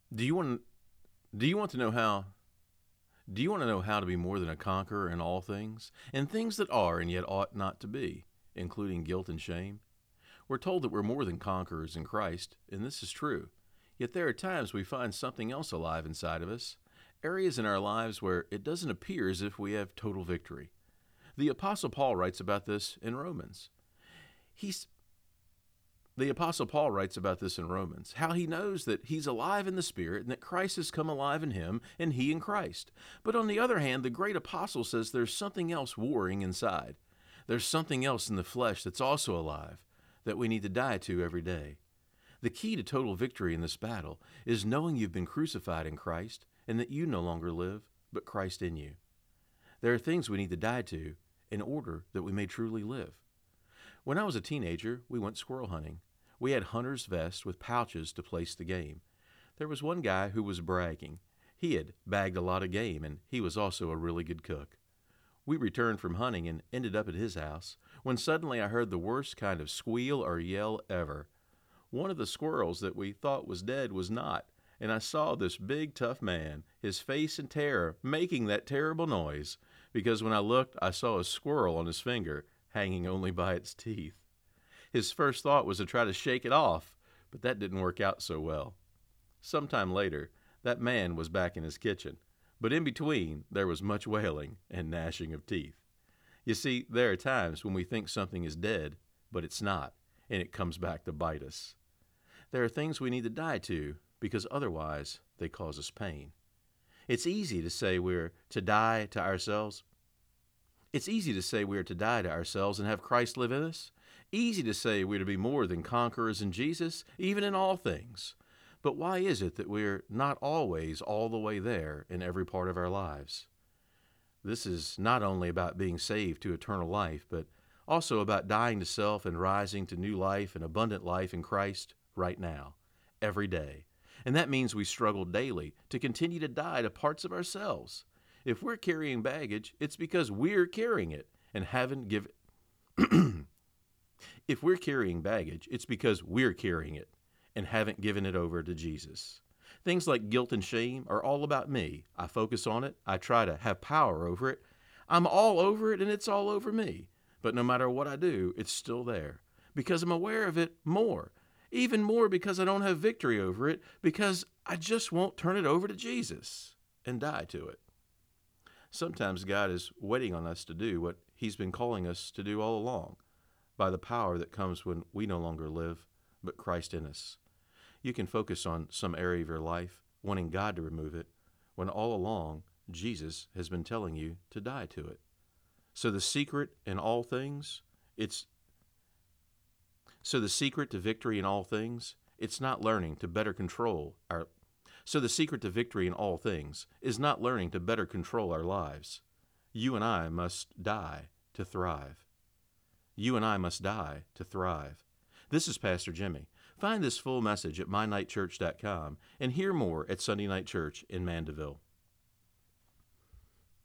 Do you want do you want to know how do you want to know how to be more than a conqueror in all things, and things that are and yet ought not to be, including guilt and shame? We're told that we're more than conquerors in Christ, and this is true. Yet there are times we find something else alive inside of us, areas in our lives where it doesn't appear as if we have total victory. The Apostle Paul writes about this in Romans. He's The Apostle Paul writes about this in Romans, how he knows that he's alive in the Spirit and that Christ has come alive in him and he in Christ. But on the other hand, the great apostle says there's something else warring inside. There's something else in the flesh that's also alive that we need to die to every day. The key to total victory in this battle is knowing you've been crucified in Christ and that you no longer live, but Christ in you. There are things we need to die to in order that we may truly live. When I was a teenager, we went squirrel hunting. We had hunter's vests with pouches to place the game. There was one guy who was bragging. He had bagged a lot of game, and he was also a really good cook. We returned from hunting and ended up at his house when suddenly I heard the worst kind of squeal or yell ever. One of the squirrels that we thought was dead was not, and I saw this big, tough man, his face in terror, making that terrible noise, because when I looked, I saw a squirrel on his finger, hanging only by its teeth. His first thought was to try to shake it off, but that didn't work out so well. Sometime later, that man was back in his kitchen, but in between, there was much wailing and gnashing of teeth. You see, there are times when we think something is dead, but it's not, and it comes back to bite us. There are things we need to die to, because otherwise they cause us pain. It's easy to say we're to die to ourselves. It's easy to say we are to die to ourselves and have Christ live in us. Easy to say we're to be more than conquerors in Jesus, even in all things. But why is it that we're not always all the way there in every part of our lives? This is not only about being saved to eternal life, but also about dying to self and rising to new life and abundant life in Christ right now, every day. And that means we struggle daily to continue to die to parts of ourselves. If we're carrying baggage, it's because we're carrying it and haven't given. If we're carrying baggage, it's because we're carrying it and haven't given it over to Jesus. Things like guilt and shame are all about me. I focus on it. I try to have power over it. I'm all over it and it's all over me. But no matter what I do, it's still there because I'm aware of it more. Even more because I don't have victory over it, because I just won't turn it over to Jesus and die to it. Sometimes God is waiting on us to do what He's been calling us to do all along, by the power that comes when we no longer live, but Christ in us. You can focus on some area of your life, wanting God to remove it, when all along Jesus has been telling you to die to it. So the secret in all things, it's So the secret to victory in all things, it's not learning to better control our So the secret to victory in all things is not learning to better control our lives. You and I must die to thrive. You and I must die to thrive. This is Pastor Jimmy. Find this full message at mynightchurch.com and hear more at Sunday Night Church in Mandeville.